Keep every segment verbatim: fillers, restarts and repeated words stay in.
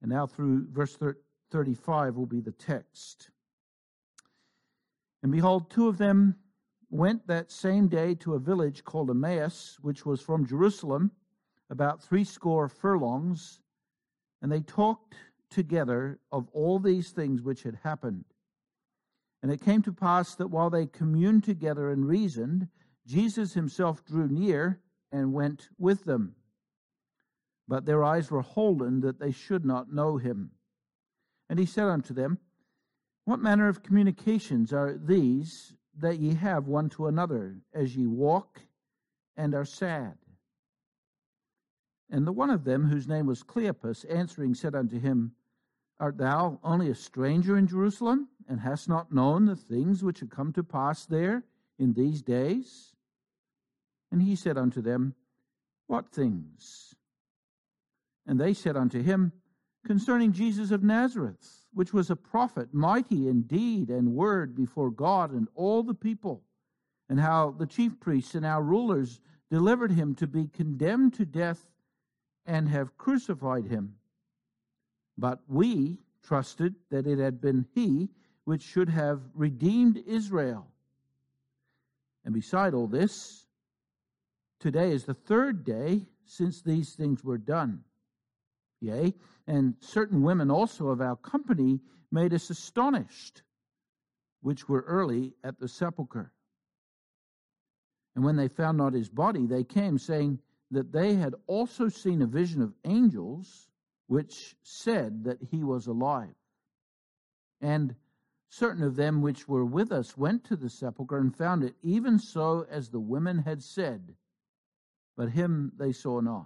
And now through verse thirty-five will be the text. And behold, two of them went that same day to a village called Emmaus, which was from Jerusalem, about threescore furlongs, and they talked together of all these things which had happened. And it came to pass that while they communed together and reasoned, Jesus himself drew near and went with them. But their eyes were holden that they should not know him. And he said unto them, What manner of communications are these that ye have one to another, as ye walk and are sad? And the one of them, whose name was Cleopas, answering said unto him, Art thou only a stranger in Jerusalem, and hast not known the things which have come to pass there in these days? And he said unto them, What things? And they said unto him, Concerning Jesus of Nazareth, which was a prophet, mighty in deed and word before God and all the people, and how the chief priests and our rulers delivered him to be condemned to death and have crucified him. But we trusted that it had been he which should have redeemed Israel. And beside all this, today is the third day since these things were done. Yea, and certain women also of our company made us astonished, which were early at the sepulchre. And when they found not his body, they came, saying that they had also seen a vision of angels, which said that he was alive. And certain of them which were with us went to the sepulchre and found it even so as the women had said, but him they saw not.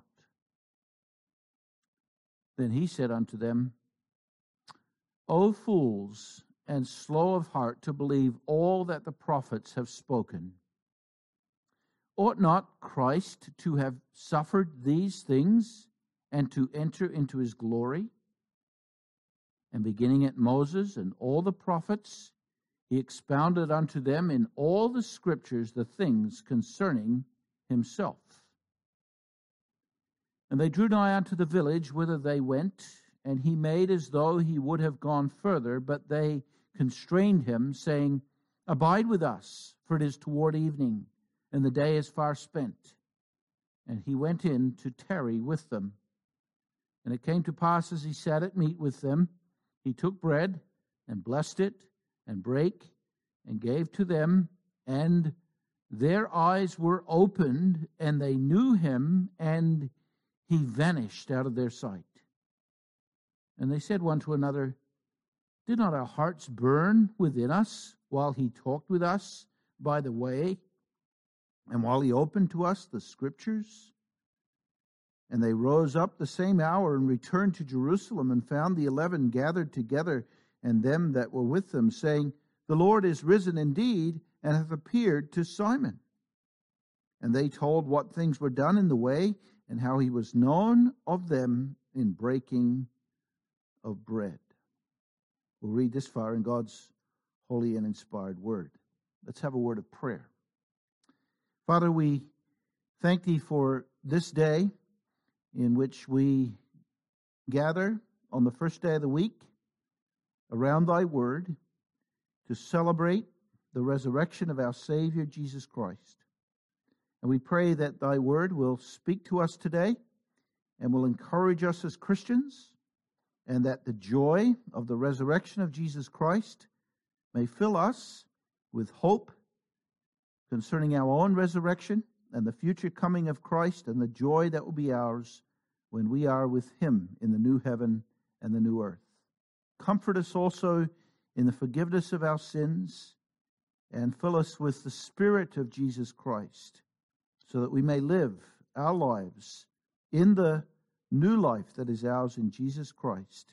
Then he said unto them, O fools, and slow of heart to believe all that the prophets have spoken. Ought not Christ to have suffered these things, and to enter into his glory? And beginning at Moses and all the prophets, he expounded unto them in all the scriptures the things concerning himself. And they drew nigh unto the village whither they went, and he made as though he would have gone further, but they constrained him, saying, Abide with us, for it is toward evening, and the day is far spent. And he went in to tarry with them. And it came to pass, as he sat at meat with them, he took bread, and blessed it, and brake, and gave to them, and their eyes were opened, and they knew him, and he vanished out of their sight. And they said one to another, Did not our hearts burn within us while he talked with us by the way, and while he opened to us the scriptures? And they rose up the same hour and returned to Jerusalem, and found the eleven gathered together, and them that were with them, saying, The Lord is risen indeed, and hath appeared to Simon. And they told what things were done in the way, and how he was known of them in breaking of bread. We'll read this far in God's holy and inspired word. Let's have a word of prayer. Father, we thank thee for this day in which we gather on the first day of the week around thy word to celebrate the resurrection of our Savior, Jesus Christ. And we pray that thy word will speak to us today and will encourage us as Christians, and that the joy of the resurrection of Jesus Christ may fill us with hope concerning our own resurrection and the future coming of Christ, and the joy that will be ours when we are with him in the new heaven and the new earth. Comfort us also in the forgiveness of our sins, and fill us with the Spirit of Jesus Christ, so that we may live our lives in the new life that is ours in Jesus Christ.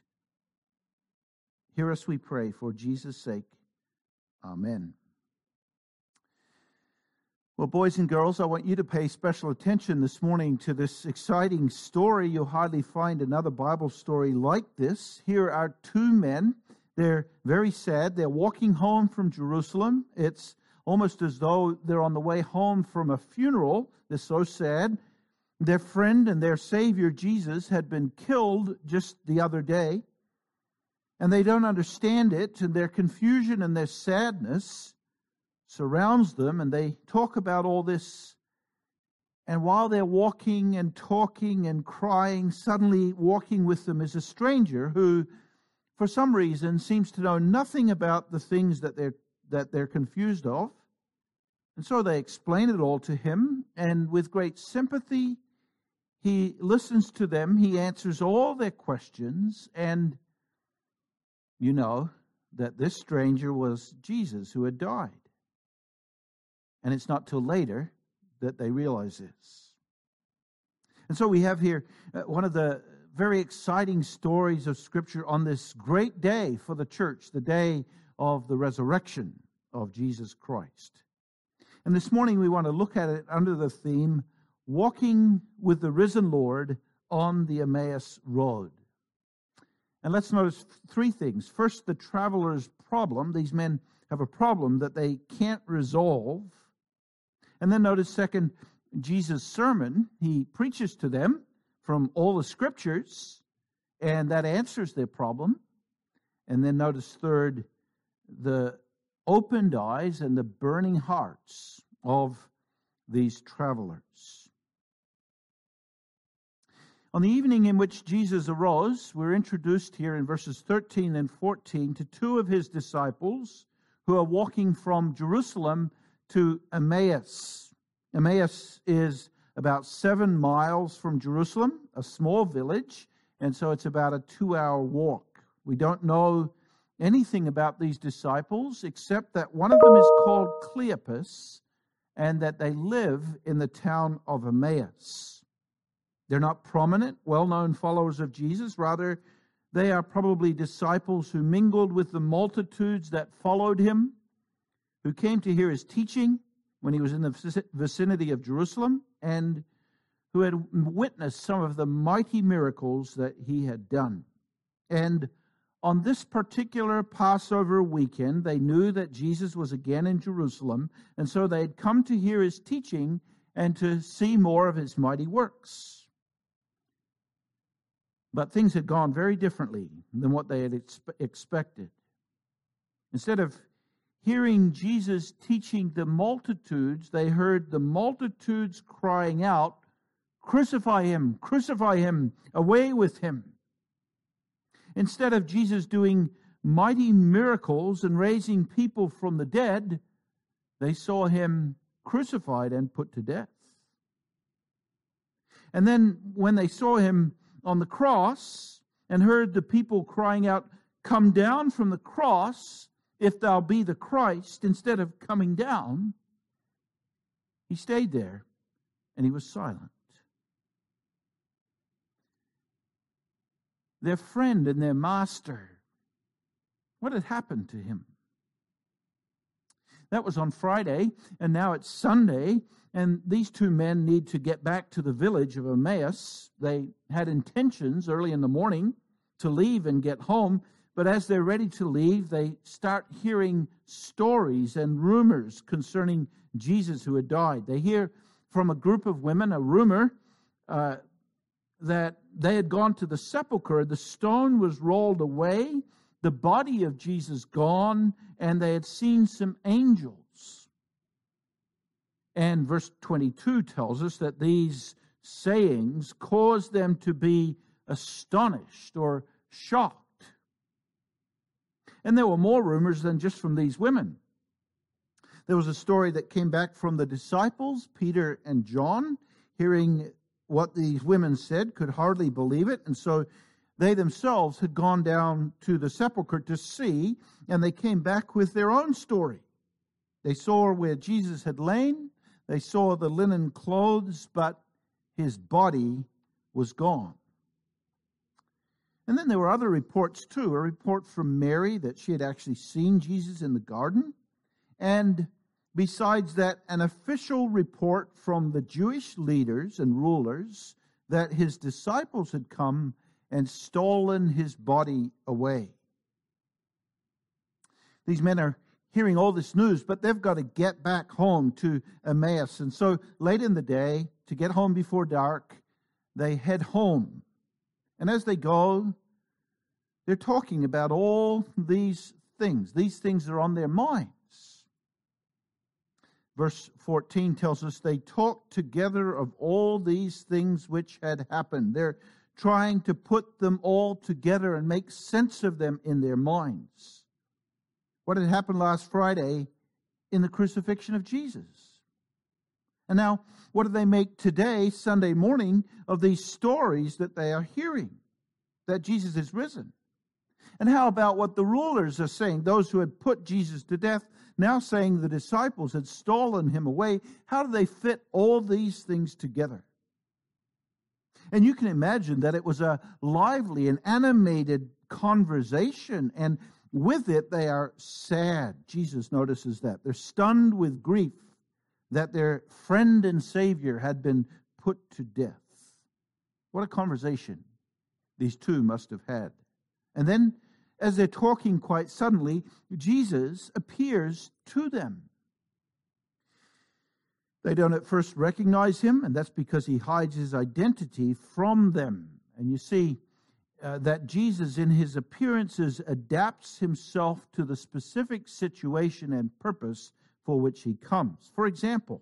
Hear us, we pray, for Jesus' sake. Amen. Well, boys and girls, I want you to pay special attention this morning to this exciting story. You'll hardly find another Bible story like this. Here are two men. They're very sad. They're walking home from Jerusalem. It's almost as though they're on the way home from a funeral. They're so sad. Their friend and their Savior, Jesus, had been killed just the other day, and they don't understand it, and their confusion and their sadness surrounds them, and they talk about all this. And while they're walking and talking and crying, suddenly walking with them is a stranger who, for some reason, seems to know nothing about the things that they're that they're confused of. And so they explain it all to him, and with great sympathy, he listens to them. He answers all their questions, and you know that this stranger was Jesus who had died. And it's not till later that they realize this. And so we have here uh, one of the very exciting stories of Scripture on this great day for the church, the day of the resurrection of Jesus Christ. And this morning we want to look at it under the theme, Walking with the Risen Lord on the Emmaus Road. And let's notice three things. First, the traveler's problem. These men have a problem that they can't resolve. And then notice, second, Jesus' sermon. He preaches to them from all the Scriptures, and that answers their problem. And then notice, third, the opened eyes and the burning hearts of these travelers. On the evening in which Jesus arose, we're introduced here in verses thirteen and fourteen to two of his disciples who are walking from Jerusalem to Emmaus. Emmaus is about seven miles from Jerusalem, a small village, and so it's about a two-hour walk. We don't know anything about these disciples except that one of them is called Cleopas and that they live in the town of Emmaus. They're not prominent, well-known followers of Jesus. Rather, they are probably disciples who mingled with the multitudes that followed him, who came to hear his teaching when he was in the vicinity of Jerusalem, and who had witnessed some of the mighty miracles that he had done. And on this particular Passover weekend, they knew that Jesus was again in Jerusalem, and so they had come to hear his teaching and to see more of his mighty works. But things had gone very differently than what they had expe- expected. Instead of hearing Jesus teaching the multitudes, they heard the multitudes crying out, "Crucify him, crucify him, away with him." Instead of Jesus doing mighty miracles and raising people from the dead, they saw him crucified and put to death. And then when they saw him on the cross and heard the people crying out, "Come down from the cross, if thou be the Christ," instead of coming down, he stayed there and he was silent. Their friend and their master, what had happened to him? That was on Friday, and now it's Sunday, and these two men need to get back to the village of Emmaus. They had intentions early in the morning to leave and get home, but as they're ready to leave, they start hearing stories and rumors concerning Jesus who had died. They hear from a group of women a rumor uh, that they had gone to the sepulchre, the stone was rolled away, the body of Jesus gone, and they had seen some angels. And verse twenty-two tells us that these sayings caused them to be astonished or shocked. And there were more rumors than just from these women. There was a story that came back from the disciples, Peter and John, hearing what these women said, could hardly believe it. And so they themselves had gone down to the sepulchre to see, and they came back with their own story. They saw where Jesus had lain. They saw the linen clothes, but his body was gone. And then there were other reports too. A report from Mary that she had actually seen Jesus in the garden. And besides that, an official report from the Jewish leaders and rulers that his disciples had come and stolen his body away. These men are hearing all this news, but they've got to get back home to Emmaus. And so late in the day, to get home before dark, they head home. And as they go, they're talking about all these things. These things are on their minds. Verse fourteen tells us they talked together of all these things which had happened. They're trying to put them all together and make sense of them in their minds. What had happened last Friday in the crucifixion of Jesus? And now, what do they make today, Sunday morning, of these stories that they are hearing? That Jesus is risen. And how about what the rulers are saying? Those who had put Jesus to death, now saying the disciples had stolen him away. How do they fit all these things together? And you can imagine that it was a lively and animated conversation, and with it they are sad. Jesus notices that. They're stunned with grief that their friend and Savior had been put to death. What a conversation these two must have had. And then, as they're talking, quite suddenly, Jesus appears to them. They don't at first recognize him, and that's because he hides his identity from them. And you see uh, that Jesus, in his appearances, adapts himself to the specific situation and purpose for which he comes. For example,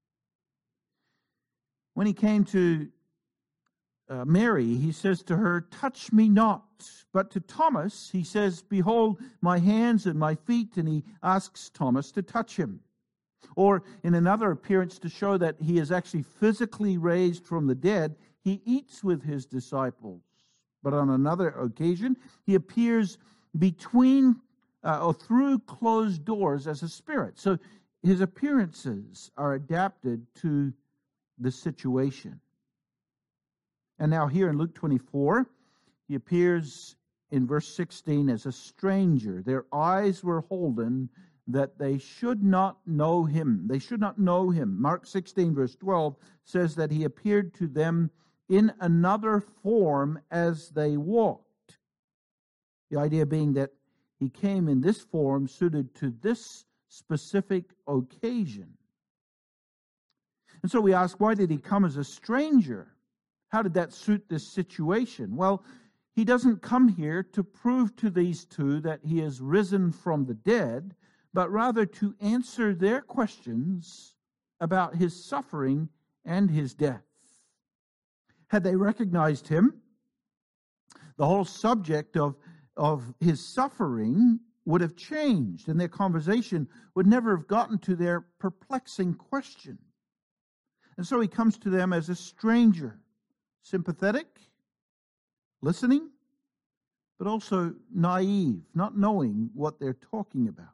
when he came to uh, Mary, he says to her, "Touch me not." But to Thomas, he says, "Behold my hands and my feet," and he asks Thomas to touch him. Or in another appearance to show that he is actually physically raised from the dead, he eats with his disciples. But on another occasion, he appears between uh, or through closed doors as a spirit. So his appearances are adapted to the situation. And now here in Luke twenty-four, he appears in verse sixteen as a stranger. Their eyes were holden that they should not know him. They should not know him. Mark sixteen, verse twelve says that he appeared to them in another form as they walked. The idea being that he came in this form suited to this specific occasion. And so we ask, why did he come as a stranger? How did that suit this situation? Well, he doesn't come here to prove to these two that he is risen from the dead, but rather to answer their questions about his suffering and his death. Had they recognized him, the whole subject of, of his suffering would have changed, and their conversation would never have gotten to their perplexing question. And so he comes to them as a stranger, sympathetic, listening, but also naive, not knowing what they're talking about.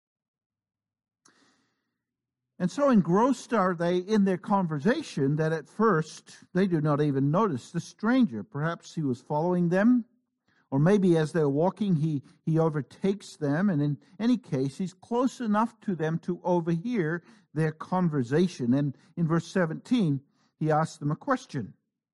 And so engrossed are they in their conversation that at first they do not even notice the stranger. Perhaps he was following them, or maybe as they're walking he, he overtakes them, and in any case he's close enough to them to overhear their conversation. And in verse seventeen, he asks them a question.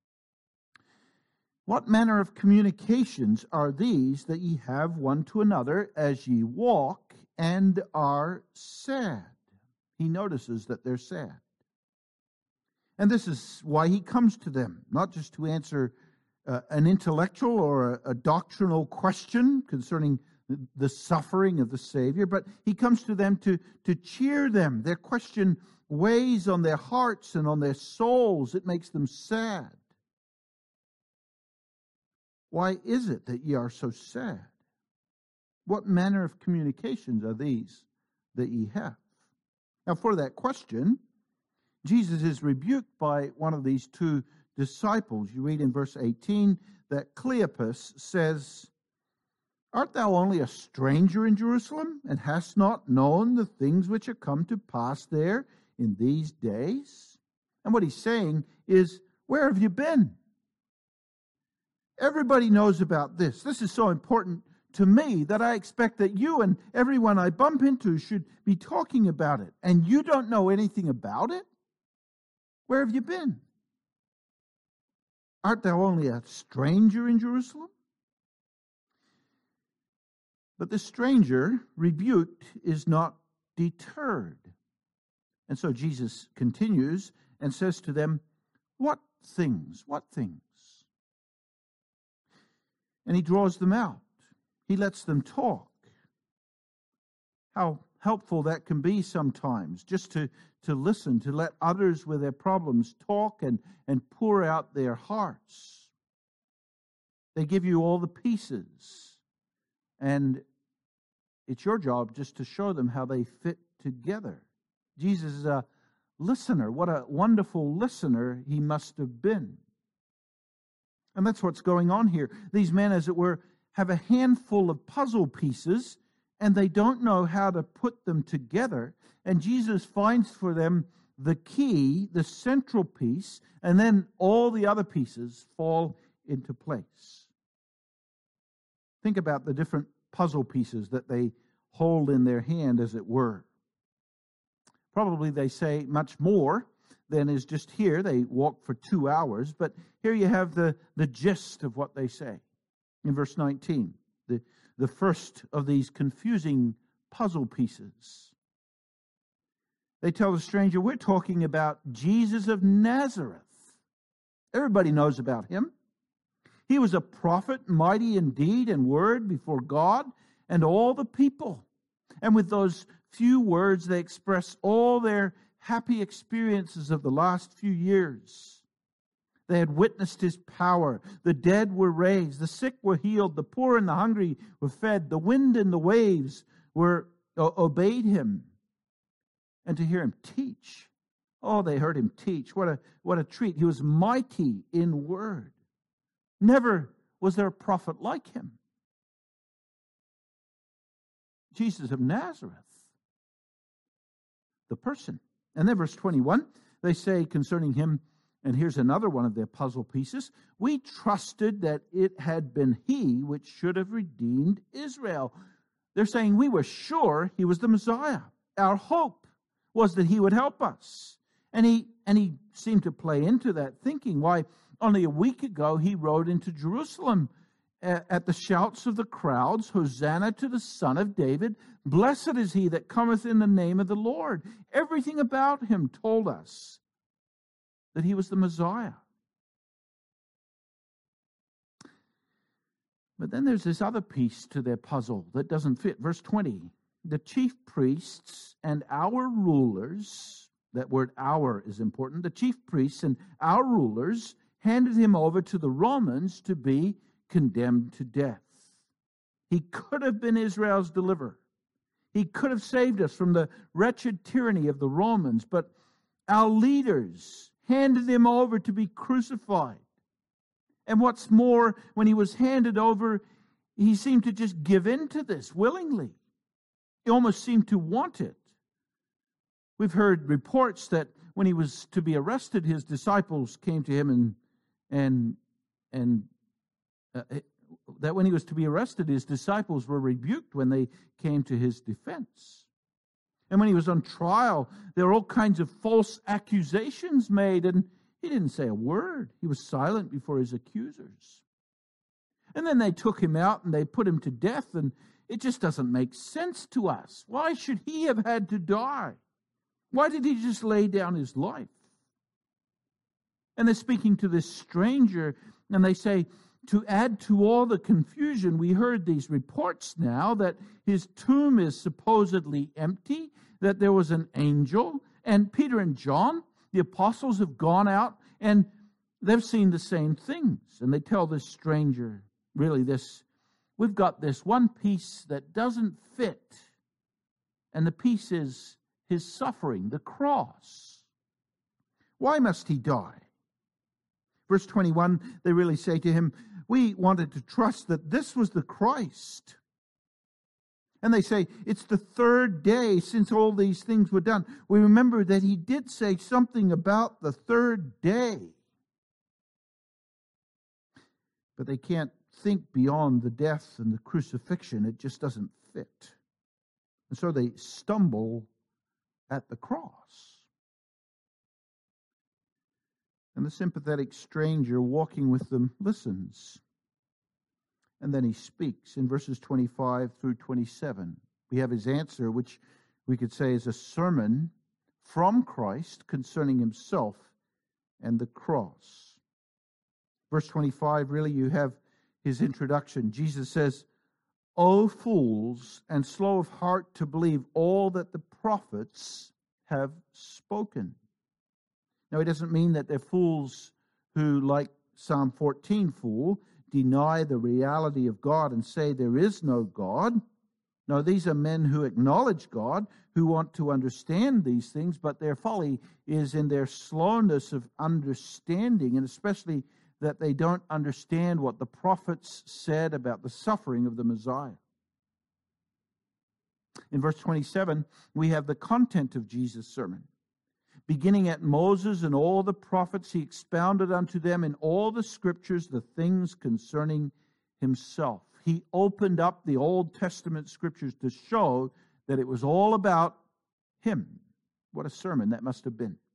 "What manner of communications are these that ye have one to another as ye walk and are sad?" He notices that they're sad. And this is why he comes to them, not just to answer uh, an intellectual or a, a doctrinal question concerning the, the suffering of the Savior, but he comes to them to, to cheer them. Their question weighs on their hearts and on their souls. It makes them sad. "Why is it that ye are so sad? What manner of communications are these that ye have?" Now, for that question, Jesus is rebuked by one of these two disciples. You read in verse eighteen that Cleopas says, "Art thou only a stranger in Jerusalem, and hast not known the things which are come to pass there in these days?" And what he's saying is, where have you been? Everybody knows about this. This is so important to me that I expect that you and everyone I bump into should be talking about it. And you don't know anything about it? Where have you been? Art thou only a stranger in Jerusalem? But the stranger, rebuked, is not deterred. And so Jesus continues and says to them, "What things? What things?" And he draws them out. He lets them talk. How helpful that can be sometimes, just to, to listen, to let others with their problems talk and, and pour out their hearts. They give you all the pieces, and it's your job just to show them how they fit together. Jesus is a listener. What a wonderful listener he must have been. And that's what's going on here. These men, as it were, have a handful of puzzle pieces, and they don't know how to put them together. And Jesus finds for them the key, the central piece, and then all the other pieces fall into place. Think about the different puzzle pieces that they hold in their hand, as it were. Probably they say much more than is just here. They walk for two hours, but here you have the, the gist of what they say. In verse nineteen, the, the first of these confusing puzzle pieces. They tell the stranger, "We're talking about Jesus of Nazareth." Everybody knows about him. He was a prophet, mighty in deed and word before God and all the people. And with those few words, they express all their happy experiences of the last few years. They had witnessed his power. The dead were raised. The sick were healed. The poor and the hungry were fed. The wind and the waves were uh, obeyed him. And to hear him teach. Oh, they heard him teach. What a, what a treat. He was mighty in word. Never was there a prophet like him. Jesus of Nazareth. The person. And then verse twenty-one, they say concerning him, and here's another one of their puzzle pieces, "We trusted that it had been he which should have redeemed Israel." They're saying we were sure he was the Messiah. Our hope was that he would help us. And he, and he seemed to play into that thinking. Why, only a week ago he rode into Jerusalem at the shouts of the crowds, "Hosanna to the Son of David. Blessed is he that cometh in the name of the Lord." Everything about him told us that he was the Messiah. But then there's this other piece to their puzzle that doesn't fit. Verse twenty, "The chief priests and our rulers," that word "our" is important, "the chief priests and our rulers handed him over to the Romans to be condemned to death." He could have been Israel's deliverer. He could have saved us from the wretched tyranny of the Romans, but our leaders handed him over to be crucified. And what's more, when he was handed over, he seemed to just give in to this willingly. He almost seemed to want it. We've heard reports that when he was to be arrested, his disciples came to him and and and uh, that when he was to be arrested, his disciples were rebuked when they came to his defense. And when he was on trial, there were all kinds of false accusations made, and he didn't say a word. He was silent before his accusers. And then they took him out and they put him to death, and it just doesn't make sense to us. Why should he have had to die? Why did he just lay down his life? And they're speaking to this stranger, and they say, to add to all the confusion, we heard these reports now that his tomb is supposedly empty, that there was an angel, and Peter and John, the apostles, have gone out, and they've seen the same things. And they tell this stranger, really this, we've got this one piece that doesn't fit, and the piece is his suffering, the cross. Why must he die? Verse twenty-one, they really say to him, we wanted to trust that this was the Christ. And they say, it's the third day since all these things were done. We remember that he did say something about the third day. But they can't think beyond the death and the crucifixion. It just doesn't fit. And so they stumble at the cross. And the sympathetic stranger walking with them listens. And then he speaks in verses twenty-five through twenty-seven. We have his answer, which we could say is a sermon from Christ concerning himself and the cross. Verse twenty-five, really, you have his introduction. Jesus says, "O fools, and slow of heart to believe all that the prophets have spoken." Now, he doesn't mean that they're fools who, like Psalm fourteen fool, deny the reality of God and say there is no God. No, these are men who acknowledge God, who want to understand these things, but their folly is in their slowness of understanding, and especially that they don't understand what the prophets said about the suffering of the Messiah. In verse twenty-seven, we have the content of Jesus' sermon. Beginning at Moses and all the prophets, he expounded unto them in all the scriptures the things concerning himself. He opened up the Old Testament scriptures to show that it was all about him. What a sermon that must have been.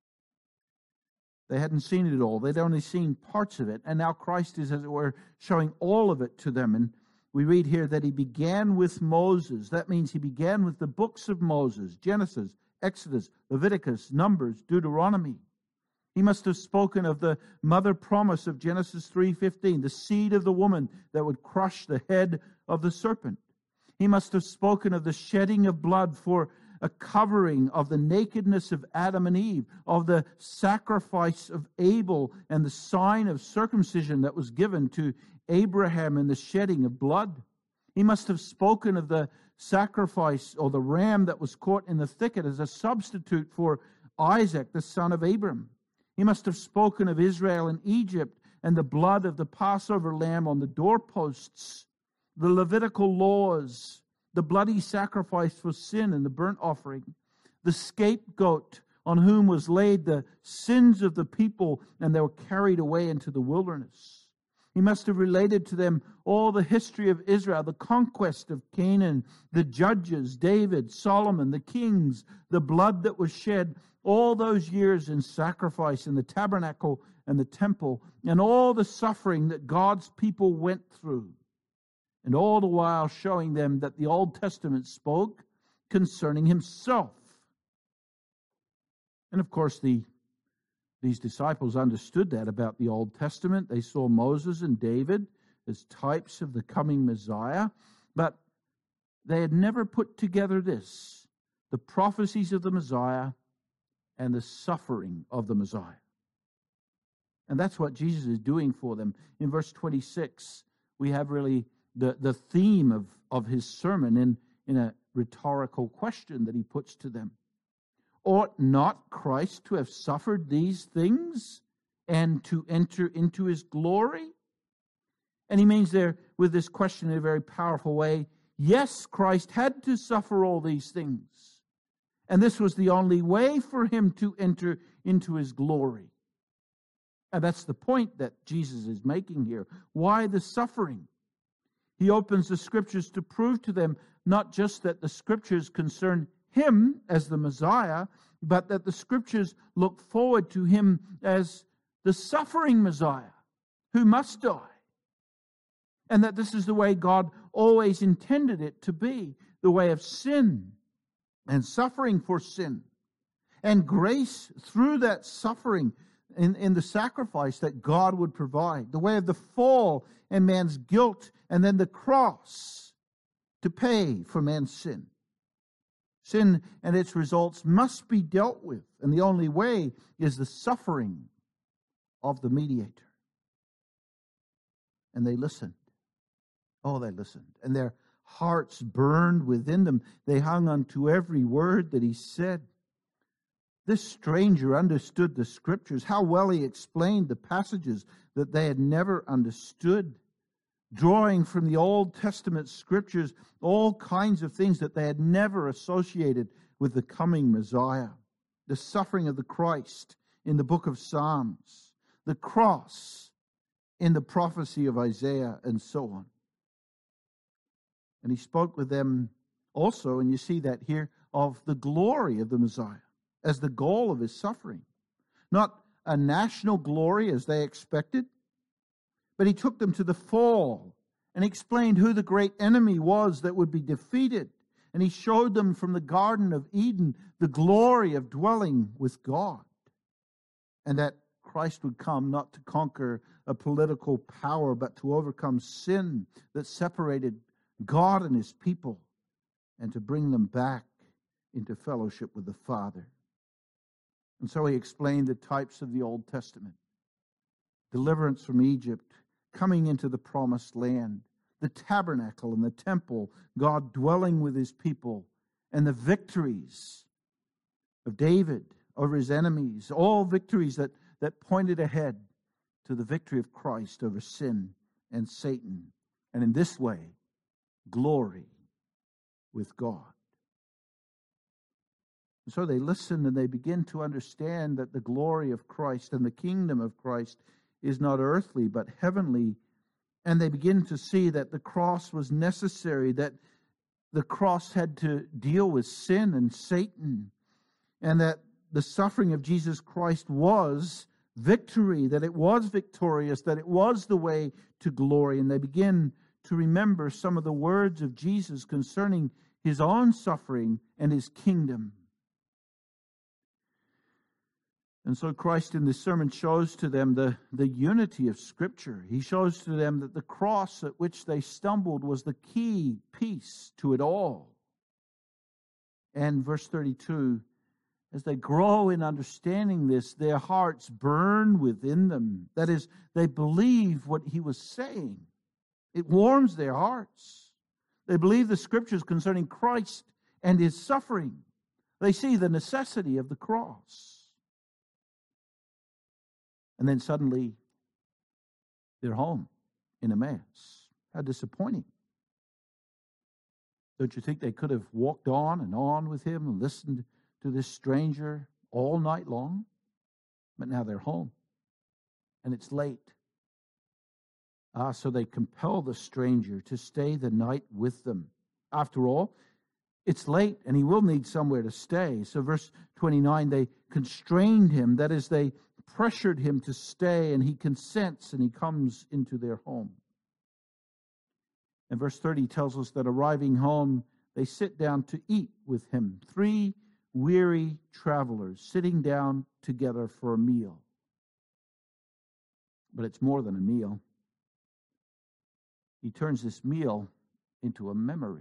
They hadn't seen it all. They'd only seen parts of it. And now Christ is, as it were, showing all of it to them. And we read here that he began with Moses. That means he began with the books of Moses, Genesis, Exodus, Leviticus, Numbers, Deuteronomy. He must have spoken of the mother promise of Genesis three fifteen, the seed of the woman that would crush the head of the serpent. He must have spoken of the shedding of blood for a covering of the nakedness of Adam and Eve, of the sacrifice of Abel and the sign of circumcision that was given to Abraham and the shedding of blood. He must have spoken of the sacrifice or the ram that was caught in the thicket as a substitute for Isaac, the son of Abram. He must have spoken of Israel and Egypt and the blood of the Passover lamb on the doorposts, the Levitical laws, the bloody sacrifice for sin and the burnt offering, the scapegoat on whom was laid the sins of the people, and they were carried away into the wilderness. He must have related to them all the history of Israel, the conquest of Canaan, the judges, David, Solomon, the kings, the blood that was shed, all those years in sacrifice in the tabernacle and the temple, and all the suffering that God's people went through. And all the while showing them that the Old Testament spoke concerning himself. And of course, the these disciples understood that about the Old Testament. They saw Moses and David as types of the coming Messiah, but they had never put together this, the prophecies of the Messiah and the suffering of the Messiah. And that's what Jesus is doing for them. In verse twenty-six, we have really the, the theme of, of his sermon in, in a rhetorical question that he puts to them. Ought not Christ to have suffered these things and to enter into his glory? And he means there with this question in a very powerful way, yes, Christ had to suffer all these things. And this was the only way for him to enter into his glory. And that's the point that Jesus is making here. Why the suffering? He opens the scriptures to prove to them not just that the scriptures concern him as the Messiah, but that the scriptures look forward to him as the suffering Messiah who must die. And that this is the way God always intended it to be, the way of sin and suffering for sin. And grace through that suffering in, in the sacrifice that God would provide. The way of the fall and man's guilt, and then the cross to pay for man's sin. Sin and its results must be dealt with, and the only way is the suffering of the mediator. And they listened. Oh, they listened. And their hearts burned within them. They hung on to every word that he said. This stranger understood the scriptures. How well he explained the passages that they had never understood, drawing from the Old Testament scriptures all kinds of things that they had never associated with the coming Messiah. The suffering of the Christ in the book of Psalms, the cross in the prophecy of Isaiah, and so on. And he spoke with them also, and you see that here, of the glory of the Messiah as the goal of his suffering. Not a national glory as they expected, but he took them to the fall And he explained who the great enemy was that would be defeated. And he showed them from the Garden of Eden the glory of dwelling with God. And that Christ would come not to conquer a political power, but to overcome sin that separated God and his people, and to bring them back into fellowship with the Father. And so he explained the types of the Old Testament. Deliverance from Egypt, coming into the promised land, the tabernacle and the temple, God dwelling with his people, and the victories of David over his enemies, all victories that, that pointed ahead to the victory of Christ over sin and Satan. And in this way, glory with God. And so they listen and they begin to understand that the glory of Christ and the kingdom of Christ is not earthly but heavenly. And they begin to see that the cross was necessary, that the cross had to deal with sin and Satan, and that the suffering of Jesus Christ was victory, that it was victorious, that it was the way to glory. And they begin to remember some of the words of Jesus concerning his own suffering and his kingdom. And so Christ in this sermon shows to them the, the unity of Scripture. He shows to them that the cross at which they stumbled was the key piece to it all. And verse thirty-two, as they grow in understanding this, their hearts burn within them. That is, they believe what he was saying. It warms their hearts. They believe the Scriptures concerning Christ and his suffering. They see the necessity of the cross. And then suddenly, they're home in Emmaus. How disappointing. Don't you think they could have walked on and on with him and listened to this stranger all night long? But now they're home, and it's late. Ah, so they compel the stranger to stay the night with them. After all, it's late, and he will need somewhere to stay. So verse twenty-nine, they constrained him. That is, they pressured him to stay, and he consents, and he comes into their home. And verse thirty tells us that arriving home, they sit down to eat with him. Three weary travelers sitting down together for a meal. But it's more than a meal. He turns this meal into a memory.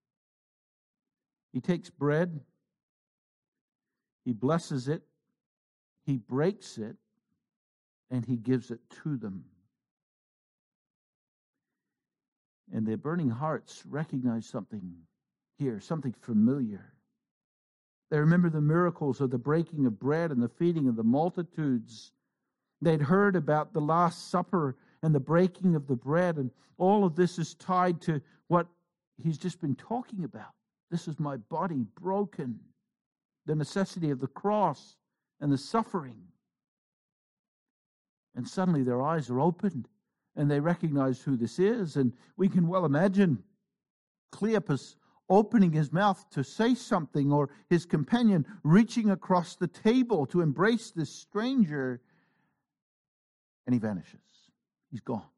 He takes bread, he blesses it, he breaks it, and he gives it to them. And their burning hearts recognize something here, something familiar. They remember the miracles of the breaking of bread and the feeding of the multitudes. They'd heard about the Last Supper and the breaking of the bread, and all of this is tied to what he's just been talking about. This is my body broken. The necessity of the cross and the suffering. And suddenly their eyes are opened and they recognize who this is. And we can well imagine Cleopas opening his mouth to say something, or his companion reaching across the table to embrace this stranger, and he vanishes. He's gone.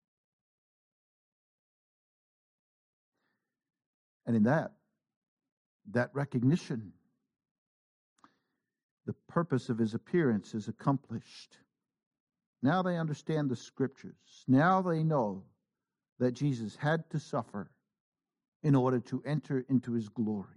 And in that, that recognition, the purpose of his appearance is accomplished. Now they understand the Scriptures. Now they know that Jesus had to suffer in order to enter into his glory.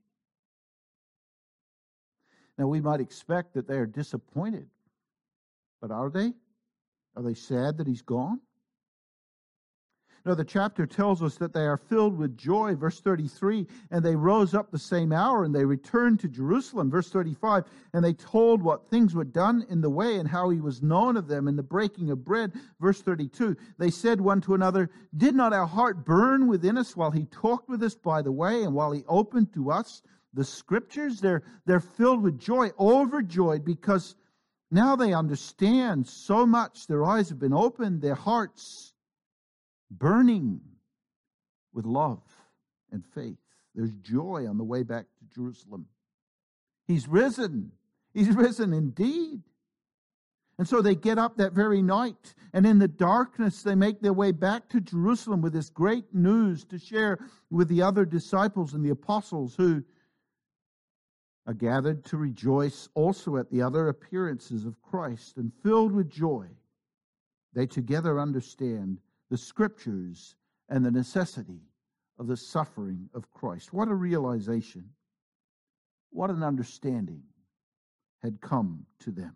Now we might expect that they are disappointed, but are they? Are they sad that he's gone? No, the chapter tells us that they are filled with joy. Verse thirty-three, and they rose up the same hour and they returned to Jerusalem. Verse thirty-five, and they told what things were done in the way and how he was known of them in the breaking of bread. Verse thirty-two, they said one to another, did not our heart burn within us while he talked with us by the way and while he opened to us the Scriptures? They're, they're filled with joy, overjoyed, because now they understand so much. Their eyes have been opened, their hearts burning with love and faith. There's joy on the way back to Jerusalem. He's risen. He's risen indeed. And so they get up that very night, and in the darkness they make their way back to Jerusalem with this great news to share with the other disciples and the apostles, who are gathered to rejoice also at the other appearances of Christ. And filled with joy, they together understand the Scriptures and the necessity of the suffering of Christ. What a realization, what an understanding had come to them.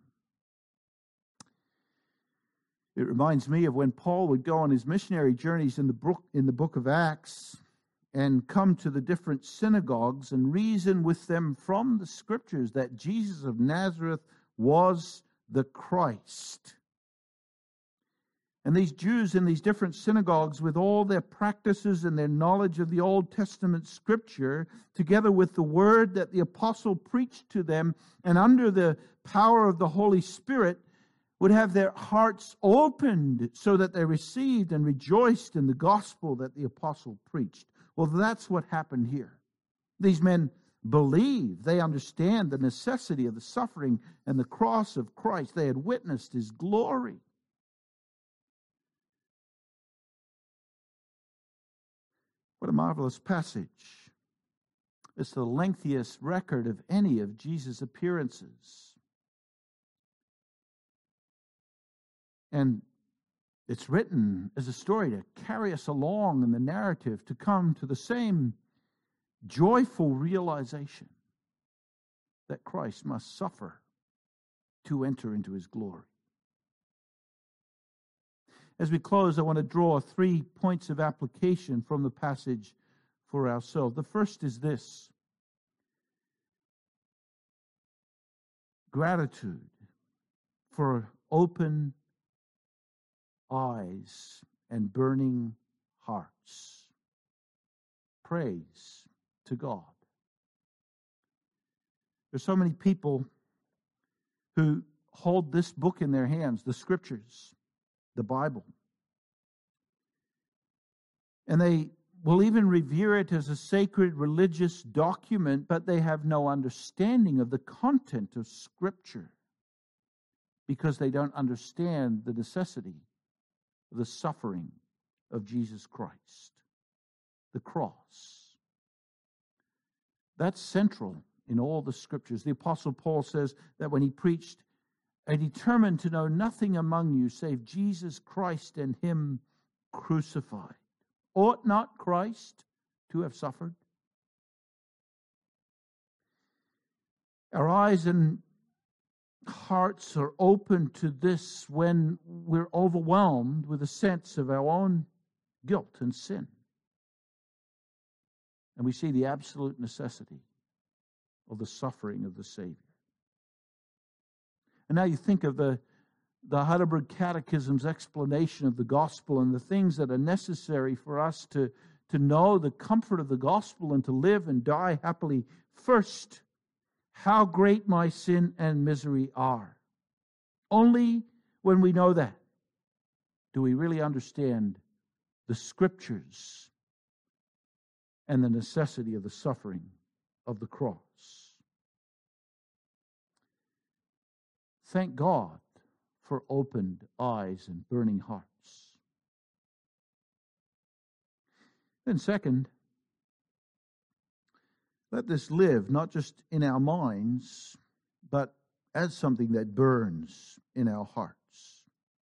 It reminds me of when Paul would go on his missionary journeys in the book, in the book of Acts, and come to the different synagogues and reason with them from the Scriptures that Jesus of Nazareth was the Christ. And these Jews in these different synagogues, with all their practices and their knowledge of the Old Testament Scripture, together with the word that the apostle preached to them, and under the power of the Holy Spirit, would have their hearts opened so that they received and rejoiced in the gospel that the apostle preached. Well, that's what happened here. These men believe, they understand the necessity of the suffering and the cross of Christ. They had witnessed his glory. What a marvelous passage. It's the lengthiest record of any of Jesus' appearances. And it's written as a story to carry us along in the narrative, to come to the same joyful realization that Christ must suffer to enter into his glory. As we close, I want to draw three points of application from the passage for ourselves. The first is this: gratitude for open eyes and burning hearts. Praise to God. There's so many people who hold this book in their hands, the Scriptures, the Bible. And they will even revere it as a sacred religious document, but they have no understanding of the content of Scripture because they don't understand the necessity of the suffering of Jesus Christ, the cross. That's central in all the Scriptures. The Apostle Paul says that when he preached, "I determined to know nothing among you save Jesus Christ and him crucified." Ought not Christ to have suffered? Our eyes and hearts are open to this when we're overwhelmed with a sense of our own guilt and sin. And we see the absolute necessity of the suffering of the Savior. And now you think of the, the Heidelberg Catechism's explanation of the gospel and the things that are necessary for us to, to know the comfort of the gospel and to live and die happily. First, how great my sin and misery are. Only when we know that do we really understand the Scriptures and the necessity of the suffering of the cross. Thank God for opened eyes and burning hearts. Then second, let this live not just in our minds, but as something that burns in our hearts.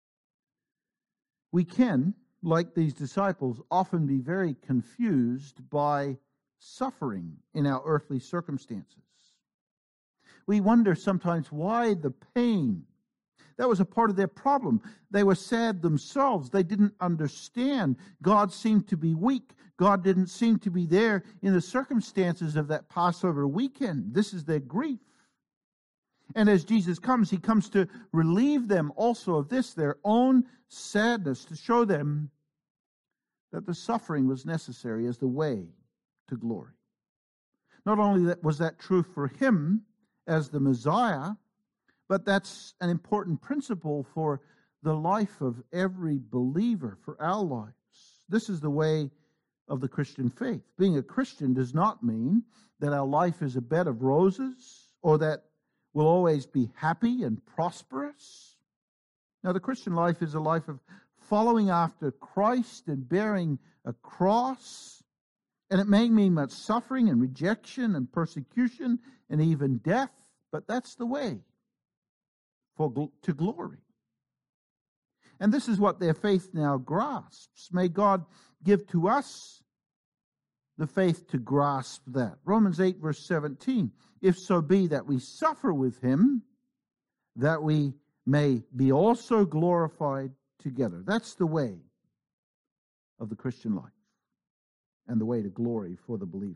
We can, like these disciples, often be very confused by suffering in our earthly circumstances. We wonder sometimes why the pain. That was a part of their problem. They were sad themselves. They didn't understand. God seemed to be weak. God didn't seem to be there in the circumstances of that Passover weekend. This is their grief. And as Jesus comes, he comes to relieve them also of this, their own sadness, to show them that the suffering was necessary as the way to glory. Not only that was that true for him as the Messiah, but that's an important principle for the life of every believer, for our lives. This is the way of the Christian faith. Being a Christian does not mean that our life is a bed of roses or that we'll always be happy and prosperous. Now, the Christian life is a life of following after Christ and bearing a cross. And it may mean much suffering and rejection and persecution and even death, but that's the way for to glory. And this is what their faith now grasps. May God give to us the faith to grasp that. Romans eight, verse seventeen. If so be that we suffer with him, that we may be also glorified together. That's the way of the Christian life and the way to glory for the believer.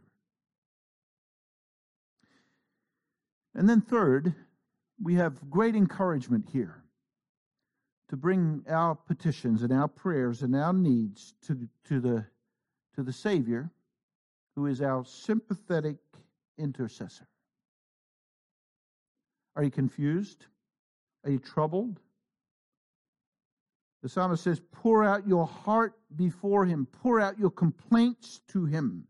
And then third, we have great encouragement here to bring our petitions and our prayers and our needs to, to, the, to the Savior, who is our sympathetic intercessor. Are you confused? Are you troubled? The psalmist says, pour out your heart before him. Pour out your complaints to him.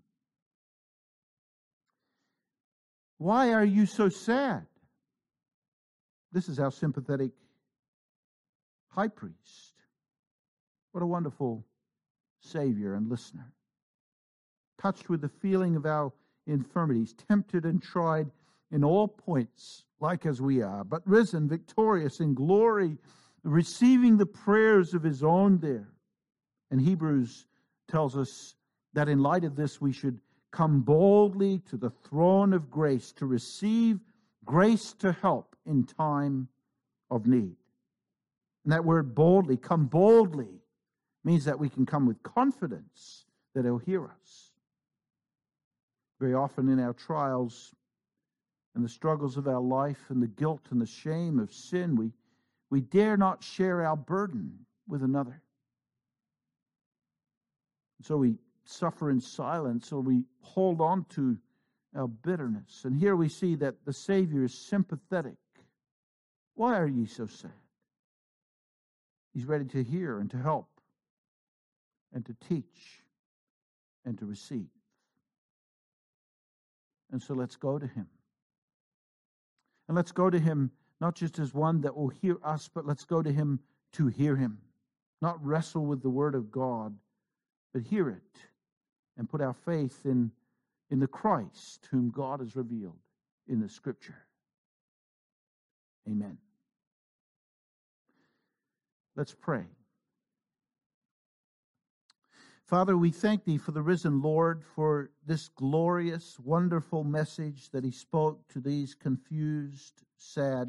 Why are you so sad? This is our sympathetic high priest. What a wonderful Savior and listener. Touched with the feeling of our infirmities, tempted and tried in all points, like as we are, but risen, victorious in glory, receiving the prayers of his own there. And Hebrews tells us that in light of this, we should come boldly to the throne of grace to receive grace to help in time of need. And that word boldly, come boldly, means that we can come with confidence that he'll hear us. Very often in our trials and the struggles of our life and the guilt and the shame of sin, we, we dare not share our burden with another. So we suffer in silence, or we hold on to our bitterness. And here we see that the Savior is sympathetic. Why are ye so sad? He's ready to hear and to help and to teach and to receive. And so let's go to him. And let's go to him not just as one that will hear us, but let's go to him to hear him. Not wrestle with the word of God, but hear it and put our faith in, in the Christ whom God has revealed in the Scripture. Amen. Let's pray. Father, we thank thee for the risen Lord, for this glorious, wonderful message that he spoke to these confused, sad